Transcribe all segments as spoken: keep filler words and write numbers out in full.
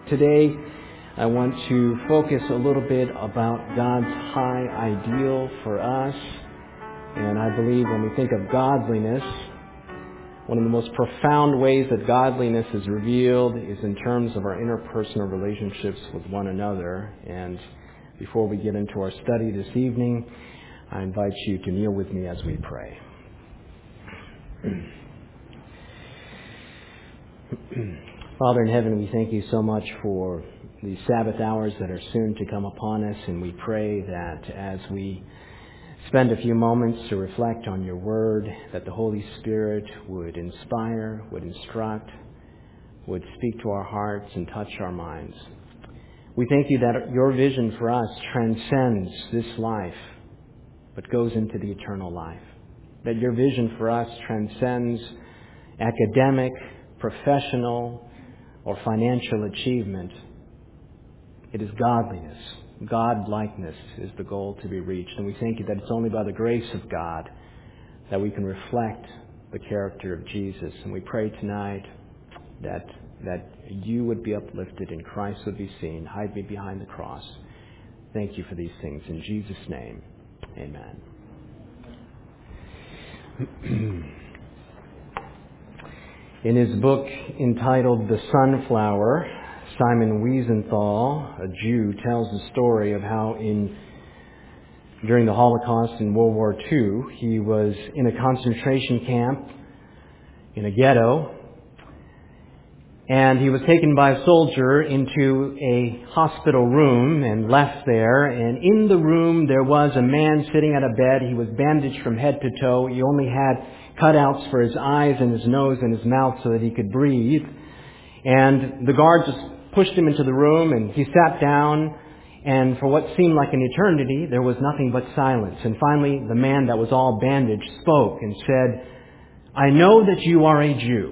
Today, I want to focus a little bit about God's high ideal for us. And I believe when we think of godliness, one of the most profound ways that godliness is revealed is in terms of our interpersonal relationships with one another. And before we get into our study this evening, I invite you to kneel with me as we pray. Father in heaven, we thank you so much for these Sabbath hours that are soon to come upon us, and we pray that as we spend a few moments to reflect on your word, that the Holy Spirit would inspire, would instruct, would speak to our hearts and touch our minds. We thank you that your vision for us transcends this life, but goes into the eternal life. That your vision for us transcends academic, professional, or financial achievement. It is godliness. God-likeness is the goal to be reached. And we thank you that it's only by the grace of God that we can reflect the character of Jesus. And we pray tonight that that you would be uplifted and Christ would be seen. Hide me behind the cross. Thank you for these things. In Jesus' name, amen. In his book entitled The Sunflower, Simon Wiesenthal, a Jew, tells the story of how in during the Holocaust in World War Two, he was in a concentration camp in a ghetto, and he was taken by a soldier into a hospital room and left there. And in the room there was a man sitting at a bed. He was bandaged from head to toe. He only had cutouts for his eyes and his nose and his mouth so that he could breathe. And the guard just pushed him into the room, and he sat down, and for what seemed like an eternity, there was nothing but silence. And finally, the man that was all bandaged spoke and said, "I know that you are a Jew.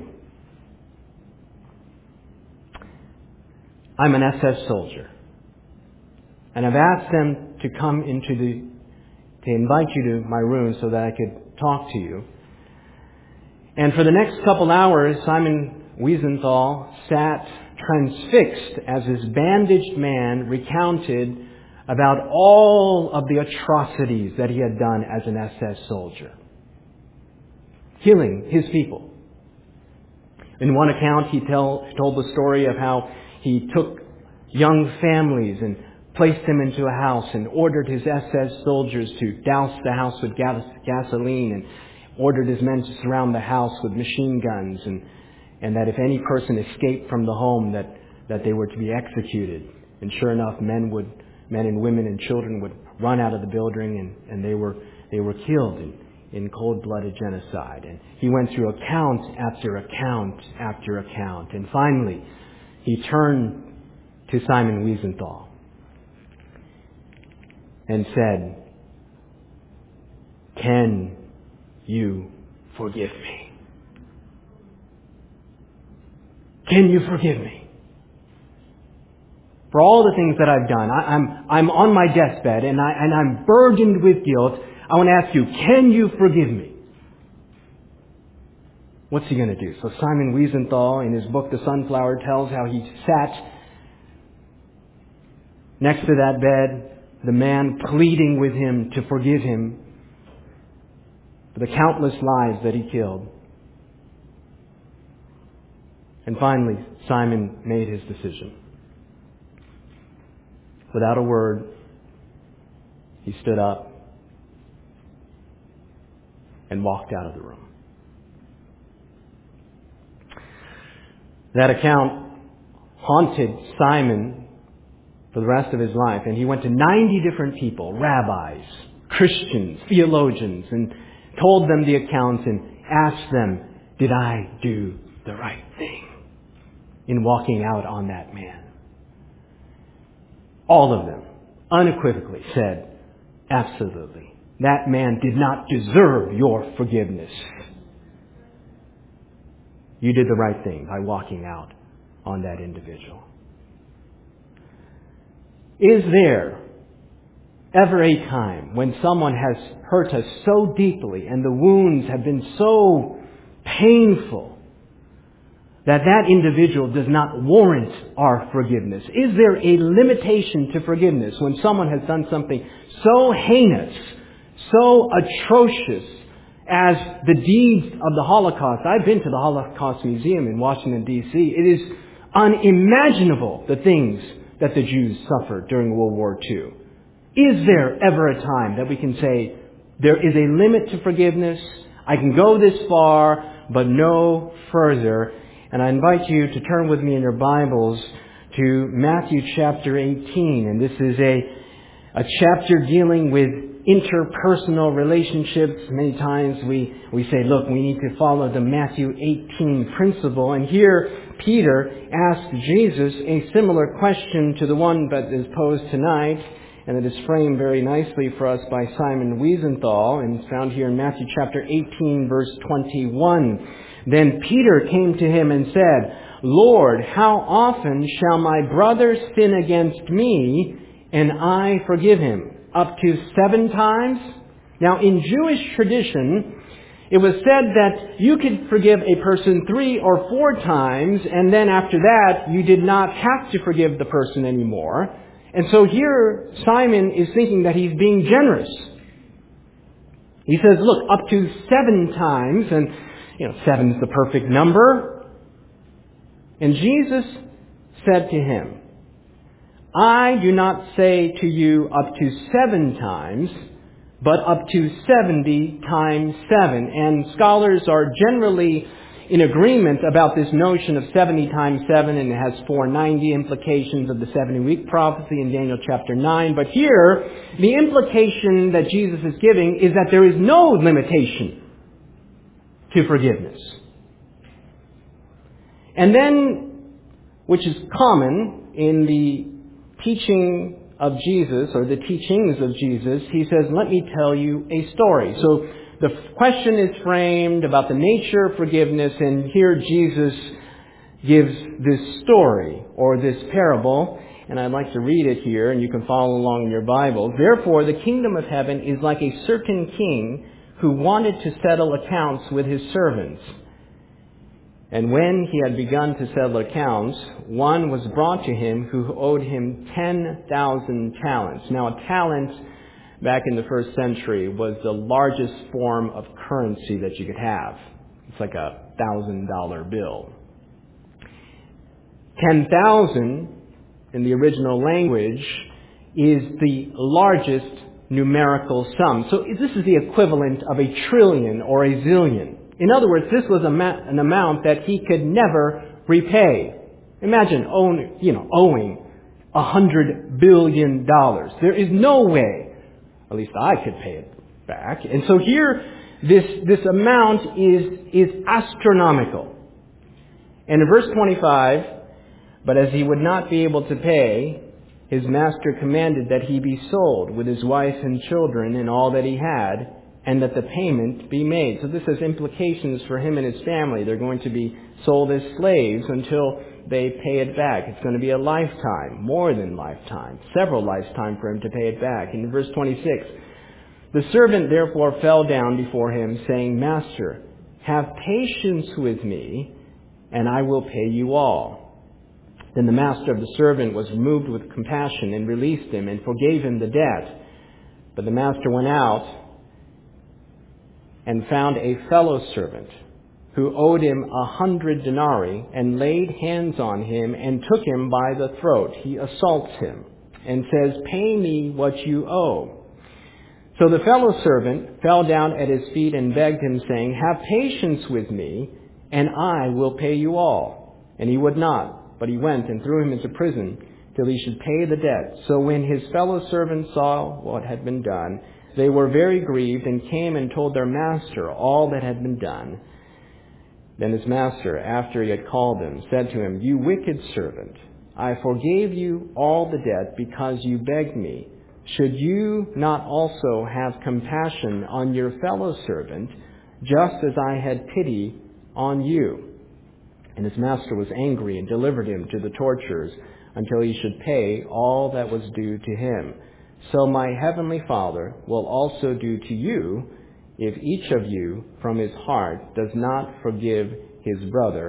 I'm an S S soldier. And I've asked them to come into the, to invite you to my room so that I could talk to you." And for the next couple hours, Simon Wiesenthal sat transfixed as this bandaged man recounted about all of the atrocities that he had done as an S S soldier, killing his people. In one account, he tell, told the story of how he took young families and placed them into a house and ordered his S S soldiers to douse the house with gas, gasoline and ordered his men to surround the house with machine guns, and, and that if any person escaped from the home, that, that they were to be executed. And sure enough, men would, men and women and children would run out of the building, and, and they were they were killed in, in cold-blooded genocide. And he went through account after account after account. And finally, he turned to Simon Wiesenthal and said, "Can you forgive me? Can you forgive me? For all the things that I've done, I, I'm, I'm on my deathbed and, I, and I'm burdened with guilt. I want to ask you, can you forgive me?" What's he going to do? So Simon Wiesenthal, in his book, The Sunflower, tells how he sat next to that bed, the man pleading with him to forgive him for the countless lives that he killed. And finally, Simon made his decision. Without a word, he stood up and walked out of the room. That account haunted Simon for the rest of his life, and he went to ninety different people, rabbis, Christians, theologians, and told them the accounts and asked them, "Did I do the right thing in walking out on that man?" All of them unequivocally said, "Absolutely. That man did not deserve your forgiveness. You did the right thing by walking out on that individual." Is there ever a time when someone has hurt us so deeply and the wounds have been so painful that that individual does not warrant our forgiveness? Is there a limitation to forgiveness when someone has done something so heinous, so atrocious as the deeds of the Holocaust? I've been to the Holocaust Museum in Washington, D C It is unimaginable the things that the Jews suffered during World War Two. Is there ever a time that we can say, there is a limit to forgiveness, I can go this far, but no further? And I invite you to turn with me in your Bibles to Matthew chapter eighteen. And this is a, a chapter dealing with interpersonal relationships. Many times we, we say, look, we need to follow the Matthew eighteen principle. And here Peter asked Jesus a similar question to the one that is posed tonight, and it is framed very nicely for us by Simon Wiesenthal, and it's found here in Matthew chapter eighteen, verse twenty-one. Then Peter came to him and said, Lord, how often shall my brother sin against me, and I forgive him? Up to seven times? Now, in Jewish tradition, it was said that you could forgive a person three or four times, and then after that, you did not have to forgive the person anymore. And so here, Simon is thinking that he's being generous. He says, look, up to seven times, and you know, seven is the perfect number. And Jesus said to him, I do not say to you up to seven times, but up to seventy times seven. And scholars are generally in agreement about this notion of seventy times seven, and it has four hundred ninety implications of the seventy-week prophecy in Daniel chapter nine. But here, the implication that Jesus is giving is that there is no limitation to forgiveness. And then, which is common in the teaching of Jesus, or the teachings of Jesus, he says, let me tell you a story. So the question is framed about the nature of forgiveness, and here Jesus gives this story, or this parable, and I'd like to read it here, and you can follow along in your Bible. Therefore, the kingdom of heaven is like a certain king who wanted to settle accounts with his servants. And when he had begun to settle accounts, one was brought to him who owed him ten thousand talents. Now, a talent back in the first century was the largest form of currency that you could have. It's like a thousand dollar bill. Ten thousand in the original language is the largest numerical sum. So this is the equivalent of a trillion or a zillion. In other words, this was a ma- an amount that he could never repay. Imagine own, you know, owing a hundred billion dollars. There is no way, at least I could pay it back. And so here, this this amount is is astronomical. And in verse twenty-five, but as he would not be able to pay, his master commanded that he be sold with his wife and children and all that he had, and that the payment be made. So this has implications for him and his family. They're going to be sold as slaves until they pay it back. It's going to be a lifetime, more than lifetime, several lifetimes for him to pay it back. In verse twenty-six, the servant therefore fell down before him, saying, Master, have patience with me, and I will pay you all. Then the master of the servant was moved with compassion and released him and forgave him the debt. But the master went out and found a fellow servant who owed him a hundred denarii, and laid hands on him and took him by the throat. He assaults him and says, Pay me what you owe. So the fellow servant fell down at his feet and begged him, saying, Have patience with me, and I will pay you all. And he would not, but he went and threw him into prison till he should pay the debt. So when his fellow servants saw what had been done, they were very grieved, and came and told their master all that had been done. Then his master, after he had called him, said to him, You wicked servant, I forgave you all the debt because you begged me. Should you not also have compassion on your fellow servant, just as I had pity on you? And his master was angry and delivered him to the torturers until he should pay all that was due to him. So my heavenly Father will also do to you if each of you from his heart does not forgive his brother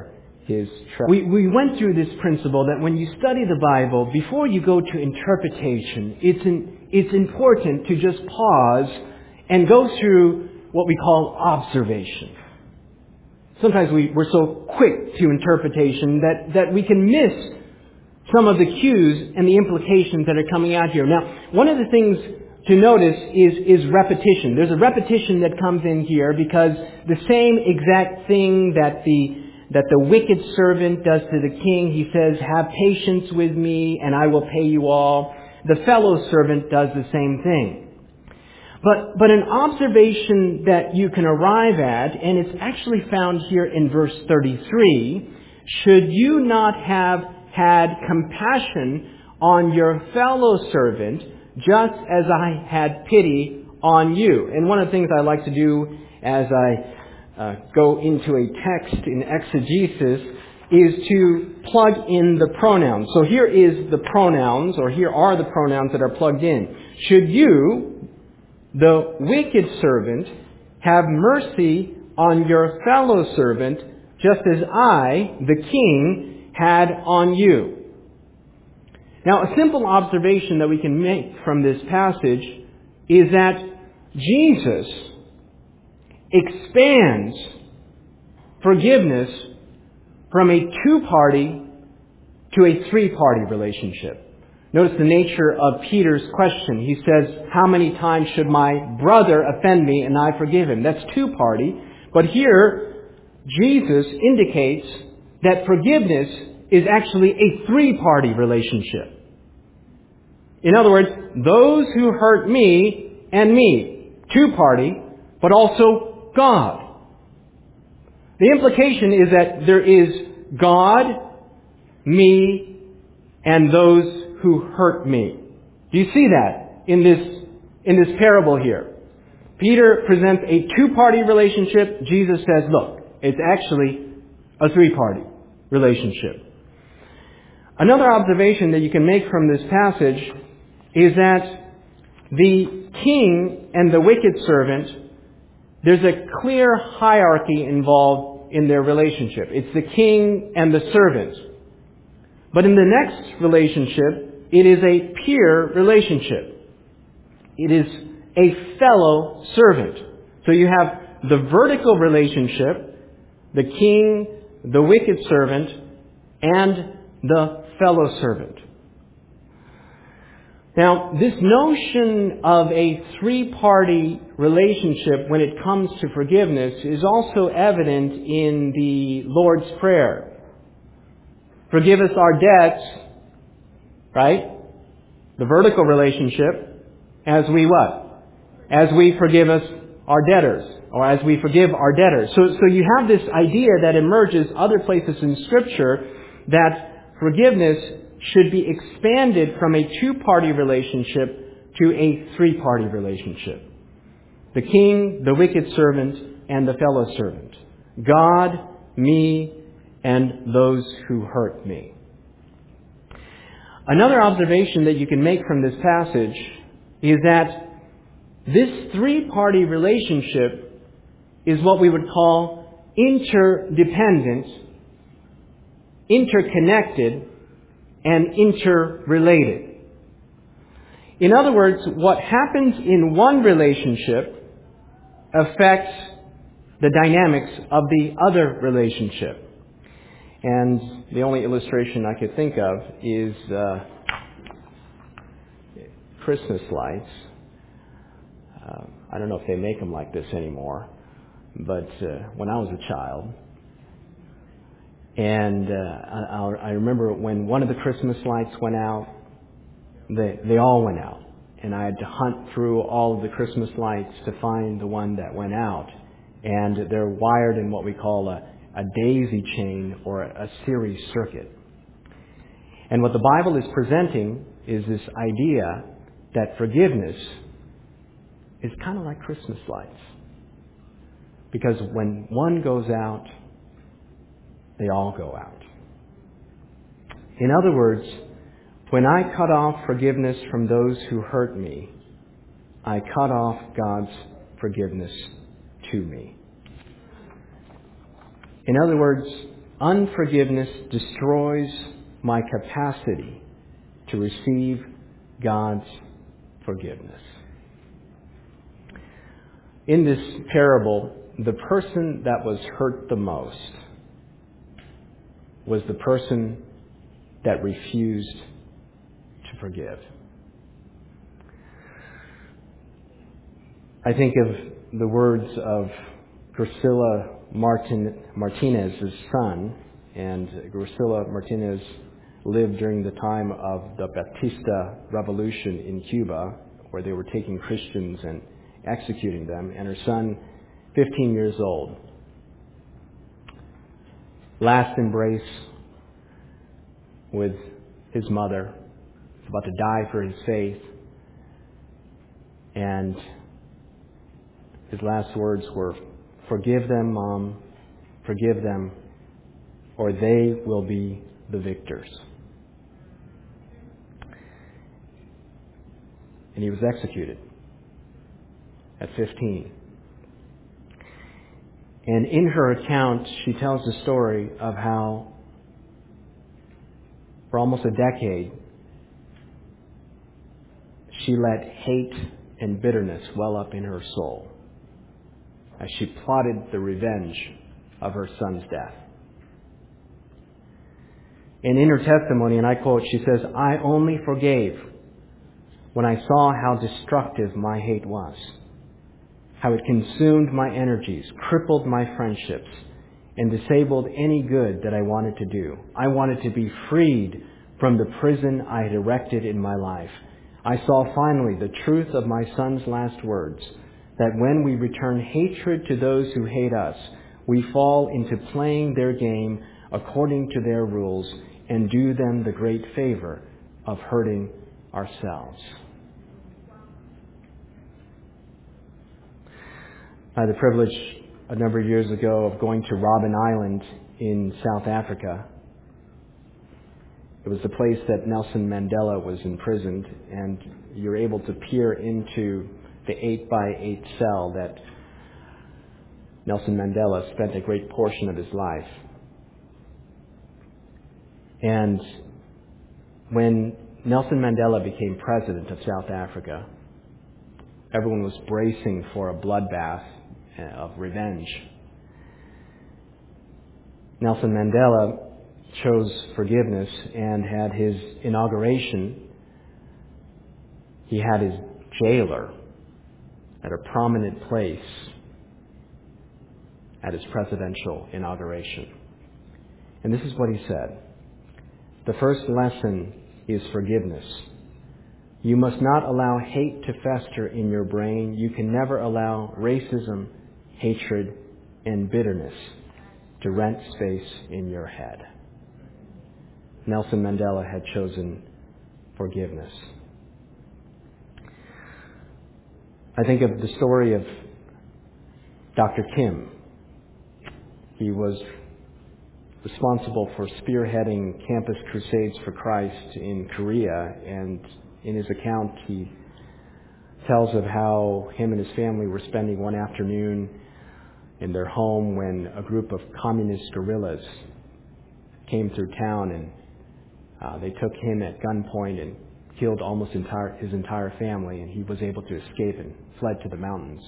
his trust. We, we went through this principle that when you study the Bible, before you go to interpretation, it's, in, it's important to just pause and go through what we call observation. Sometimes we, we're so quick to interpretation that, that we can miss some of the cues and the implications that are coming out here. Now, one of the things to notice is, is repetition. There's a repetition that comes in here because the same exact thing that the that the wicked servant does to the king, he says, "Have patience with me and I will pay you all." The fellow servant does the same thing. But, but an observation that you can arrive at, and it's actually found here in verse thirty-three, "Should you not have had compassion on your fellow servant, just as I had pity on you?" And one of the things I like to do as I uh, go into a text in exegesis is to plug in the pronouns. So here is the pronouns, or here are the pronouns that are plugged in. "Should you, the wicked servant, have mercy on your fellow servant, just as I, the king, had on you?" Now, a simple observation that we can make from this passage is that Jesus expands forgiveness from a two-party to a three-party relationship. Notice the nature of Peter's question. He says, "How many times should my brother offend me and I forgive him?" That's two-party. But here, Jesus indicates that forgiveness is actually a three-party relationship. In other words, those who hurt me and me, two-party, but also God. The implication is that there is God, me, and those who hurt me. Do you see that in this, in this parable here? Peter presents a two-party relationship. Jesus says, look, it's actually a three-party relationship. Another observation that you can make from this passage is that the king and the wicked servant, there's a clear hierarchy involved in their relationship. It's the king and the servant. But in the next relationship, it is a peer relationship. It is a fellow servant. So you have the vertical relationship, the king, the wicked servant, and the fellow servant. Now, this notion of a three-party relationship when it comes to forgiveness is also evident in the Lord's Prayer. Forgive us our debts, right? The vertical relationship, as we what? As we forgive us our debtors, or as we forgive our debtors. So, so you have this idea that emerges other places in Scripture that forgiveness should be expanded from a two-party relationship to a three-party relationship. The king, the wicked servant, and the fellow servant. God, me, and those who hurt me. Another observation that you can make from this passage is that this three-party relationship is what we would call interdependent, interconnected, and interrelated. In other words, what happens in one relationship affects the dynamics of the other relationship. And the only illustration I could think of is uh, Christmas lights. Uh, I don't know if they make them like this anymore, but uh, when I was a child, and uh, I, I remember when one of the Christmas lights went out, they, they all went out. And I had to hunt through all of the Christmas lights to find the one that went out. And they're wired in what we call a, a daisy chain or a, a series circuit. And what the Bible is presenting is this idea that forgiveness is kind of like Christmas lights. Because when one goes out, they all go out. In other words, when I cut off forgiveness from those who hurt me, I cut off God's forgiveness to me. In other words, Unforgiveness destroys my capacity to receive God's forgiveness. In this parable, the person that was hurt the most was the person that refused to forgive. I think of the words of Gracila Martin, Martinez's son, and Gracila Martinez lived during the time of the Batista Revolution in Cuba, where they were taking Christians and executing them, and her son, fifteen years old. Last embrace with his mother, about to die for his faith, and his last words were, "Forgive them, Mom, forgive them, or they will be the victors." And he was executed at fifteen. And in her account, she tells the story of how for almost a decade, she let hate and bitterness well up in her soul as she plotted the revenge of her son's death. And in her testimony, and I quote, she says, "I only forgave when I saw how destructive my hate was, how it consumed my energies, crippled my friendships, and disabled any good that I wanted to do. I wanted to be freed from the prison I had erected in my life. I saw finally the truth of my son's last words, that when we return hatred to those who hate us, we fall into playing their game according to their rules and do them the great favor of hurting ourselves." I had the privilege a number of years ago of going to Robben Island in South Africa. It was the place that Nelson Mandela was imprisoned, and you're able to peer into the eight by eight cell that Nelson Mandela spent a great portion of his life. And when Nelson Mandela became president of South Africa, everyone was bracing for a bloodbath of revenge. Nelson Mandela chose forgiveness and had his inauguration. He had his jailer at a prominent place at his presidential inauguration. And this is what he said. "The first lesson is forgiveness. You must not allow hate to fester in your brain. You can never allow racism, hatred, and bitterness to rent space in your head." Nelson Mandela had chosen forgiveness. I think of the story of Doctor Kim. He was responsible for spearheading Campus Crusades for Christ in Korea, and in his account he tells of how him and his family were spending one afternoon in their home when a group of communist guerrillas came through town, and uh, they took him at gunpoint and killed almost entire, his entire family, and he was able to escape and fled to the mountains.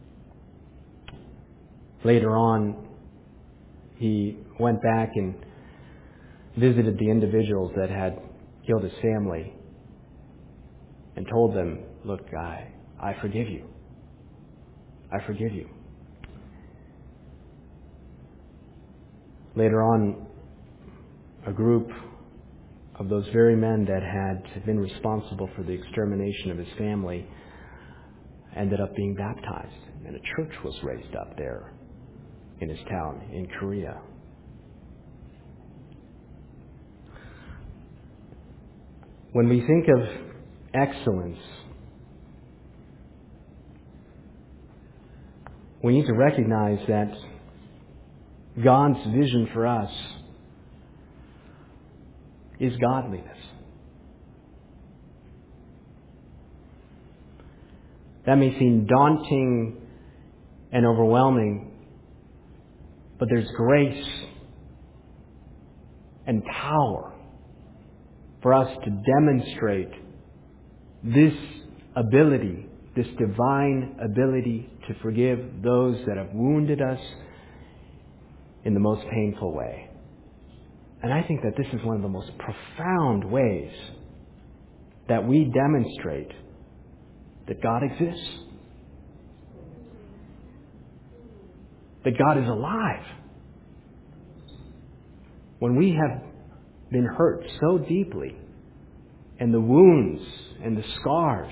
Later on, he went back and visited the individuals that had killed his family and told them, "Look, I, I forgive you. I forgive you." Later on, a group of those very men that had been responsible for the extermination of his family ended up being baptized, and a church was raised up there in his town in Korea. When we think of excellence, we need to recognize that God's vision for us is godliness. That may seem daunting and overwhelming, but there's grace and power for us to demonstrate this ability, this divine ability to forgive those that have wounded us in the most painful way. And I think that this is one of the most profound ways that we demonstrate that God exists, that God is alive. When we have been hurt so deeply, and the wounds and the scars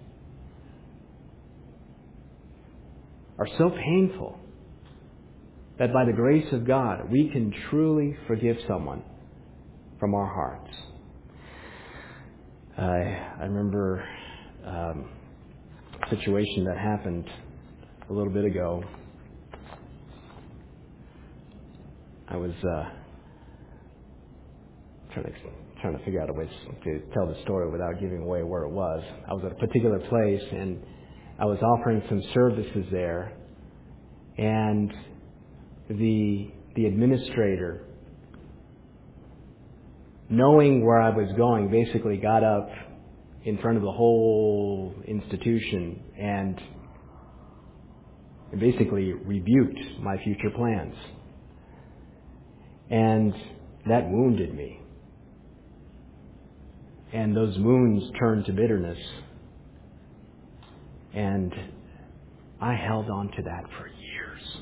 are so painful, that by the grace of God, we can truly forgive someone from our hearts. I, I remember um, a situation that happened a little bit ago. I was uh, trying to trying to figure out a way to tell the story without giving away where it was. I was at a particular place, and I was offering some services there, and the the administrator, knowing where I was going, basically got up in front of the whole institution and basically rebuked my future plans. And that wounded me. And those wounds turned to bitterness. And I held on to that for years.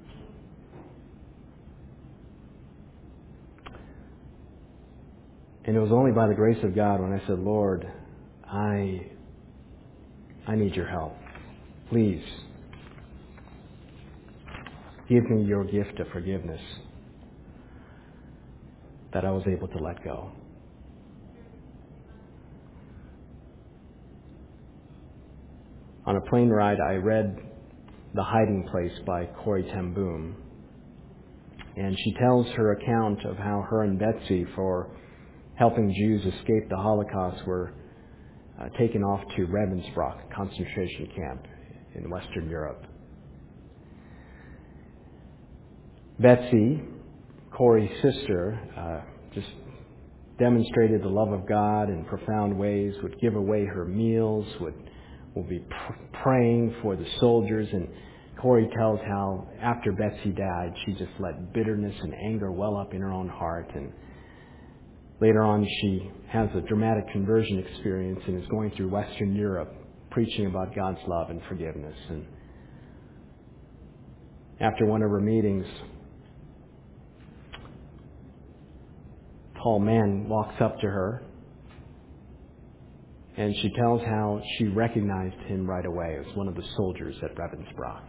And it was only by the grace of God when I said, Lord, I, I need your help. Please, give me your gift of forgiveness, that I was able to let go. On a plane ride, I read The Hiding Place by Corrie ten Boom. And she tells her account of how her and Betsy, for helping Jews escape the Holocaust, were uh, taken off to Ravensbrück concentration camp in Western Europe. Betsy, Corrie's sister, uh, just demonstrated the love of God in profound ways, would give away her meals, would, would be pr- praying for the soldiers. And Corrie tells how after Betsy died, she just let bitterness and anger well up in her own heart. And later on, she has a dramatic conversion experience and is going through Western Europe preaching about God's love and forgiveness. And after one of her meetings, a tall man walks up to her, and she tells how she recognized him right away as one of the soldiers at Ravensbrück.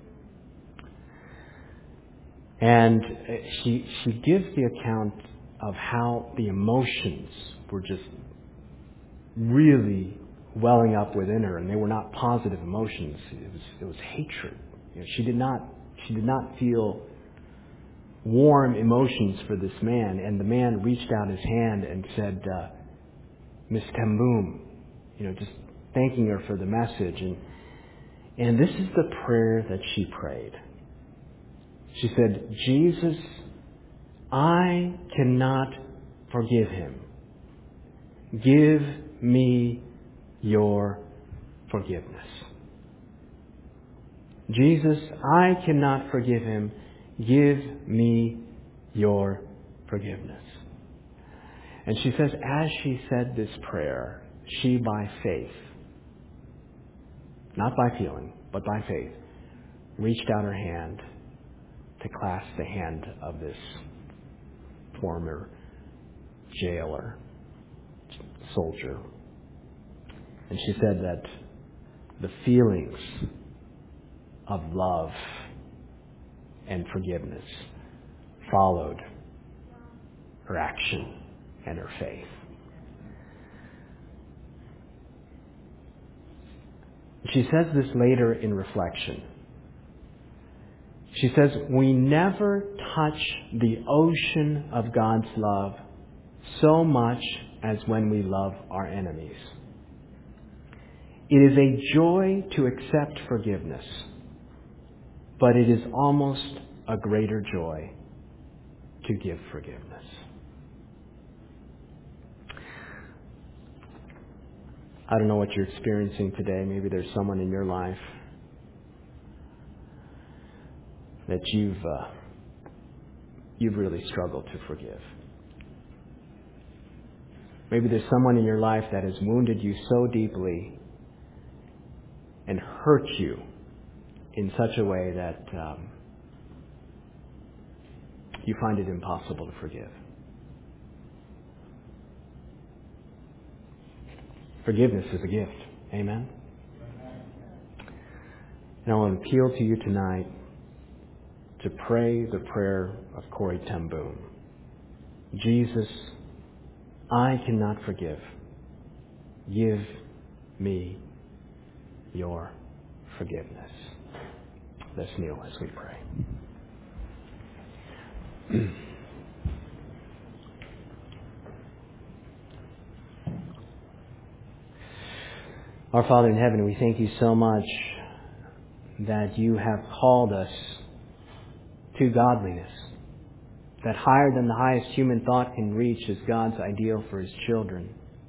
And she she gives the account of how the emotions were just really welling up within her, and they were not positive emotions. It was it was hatred. You know, she did not she did not feel warm emotions for this man, and the man reached out his hand and said, uh, Miss ten Boom, you know, just thanking her for the message. And and this is the prayer that she prayed. She said, Jesus, I cannot forgive him. Give me your forgiveness. Jesus, I cannot forgive him. Give me your forgiveness. And she says, as she said this prayer, she by faith, not by feeling, but by faith, reached out her hand to clasp the hand of this former jailer, soldier. And she said that the feelings of love and forgiveness followed her action and her faith. She says this later in reflection. She says, we never touch the ocean of God's love so much as when we love our enemies. It is a joy to accept forgiveness, but it is almost a greater joy to give forgiveness. I don't know what you're experiencing today. Maybe there's someone in your life that you've uh, you've really struggled to forgive. Maybe there's someone in your life that has wounded you so deeply and hurt you in such a way that um, you find it impossible to forgive. Forgiveness is a gift. Amen? And I want to appeal to you tonight to pray the prayer of Corrie ten Boom. Jesus, I cannot forgive. Give me your forgiveness. Let's kneel as we pray. Our Father in heaven, we thank you so much that you have called us to godliness, that higher than the highest human thought can reach is God's ideal for His children.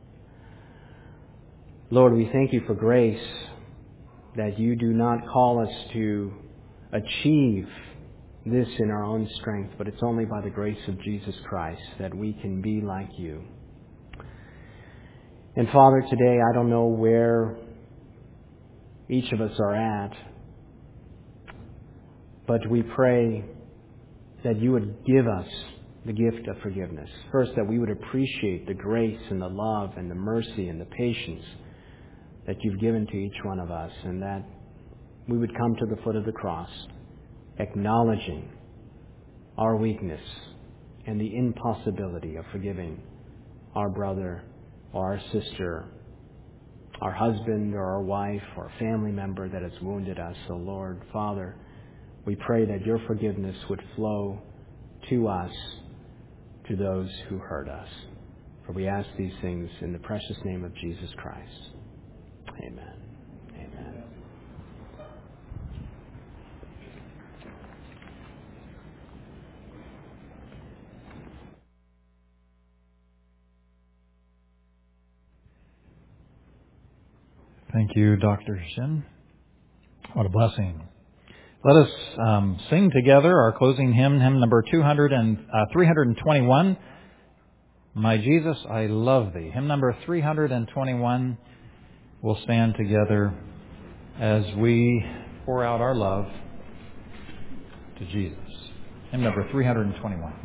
Lord, we thank you for grace, that you do not call us to achieve this in our own strength, but it's only by the grace of Jesus Christ that we can be like you. And Father, today I don't know where each of us are at, but we pray that you would give us the gift of forgiveness. First, that we would appreciate the grace and the love and the mercy and the patience that you've given to each one of us, and that we would come to the foot of the cross, acknowledging our weakness and the impossibility of forgiving our brother or our sister, our husband or our wife or family member that has wounded us. So Lord, Father, we pray that your forgiveness would flow to us, to those who hurt us. For we ask these things in the precious name of Jesus Christ. Amen. Amen. Thank you, Doctor Shin. What a blessing. Let us um, sing together our closing hymn, hymn number two hundred and, uh, three hundred twenty-one, My Jesus, I Love Thee. Hymn number three hundred twenty-one. We'll stand together as we pour out our love to Jesus. Hymn number three hundred twenty-one.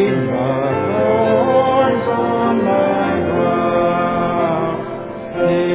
Hey.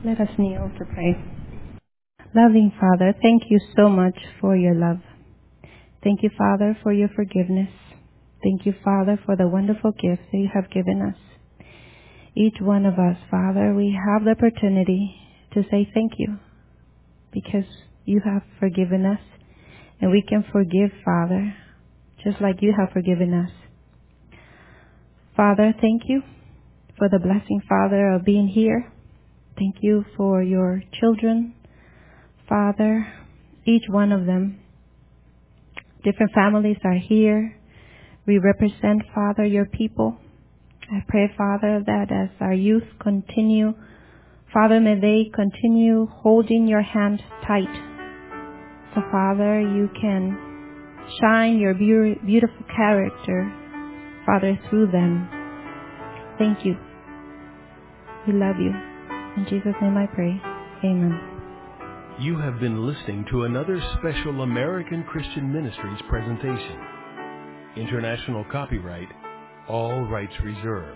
Let us kneel to pray. Loving Father, thank you so much for your love. Thank you, Father, for your forgiveness. Thank you, Father, for the wonderful gift that you have given us. Each one of us, Father, we have the opportunity to say thank you because you have forgiven us, and we can forgive, Father, just like you have forgiven us. Father, thank you for the blessing, Father, of being here. Thank you for your children, Father, each one of them. Different families are here. We represent, Father, your people. I pray, Father, that as our youth continue, Father, may they continue holding your hand tight. So, Father, you can shine your be- beautiful character, Father, through them. Thank you. We love you. In Jesus' name I pray. Amen. You have been listening to another special American Christian Ministries presentation. International copyright, all rights reserved.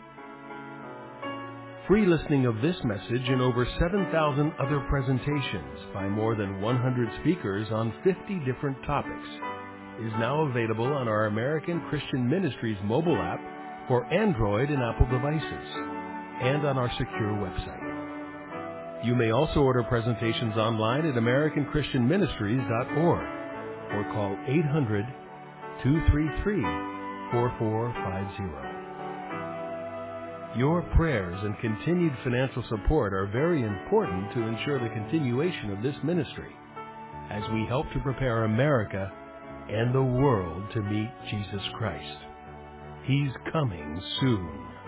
Free listening of this message and over seven thousand other presentations by more than one hundred speakers on fifty different topics is now available on our American Christian Ministries mobile app for Android and Apple devices and on our secure website. You may also order presentations online at american christian ministries dot org or call eight hundred, two three three, four four five zero. Your prayers and continued financial support are very important to ensure the continuation of this ministry as we help to prepare America and the world to meet Jesus Christ. He's coming soon.